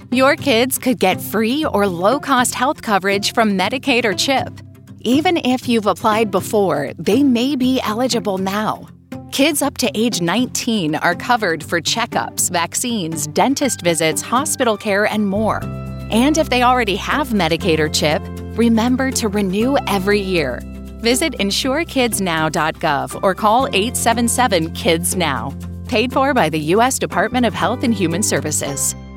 Your kids could get free or low-cost health coverage from Medicaid or CHIP. Even if you've applied before, they may be eligible now. Kids up to age 19 are covered for checkups, vaccines, dentist visits, hospital care, and more. And if they already have Medicaid or CHIP, remember to renew every year. Visit insurekidsnow.gov or call 877-KIDS-NOW. Paid for by the U.S. Department of Health and Human Services.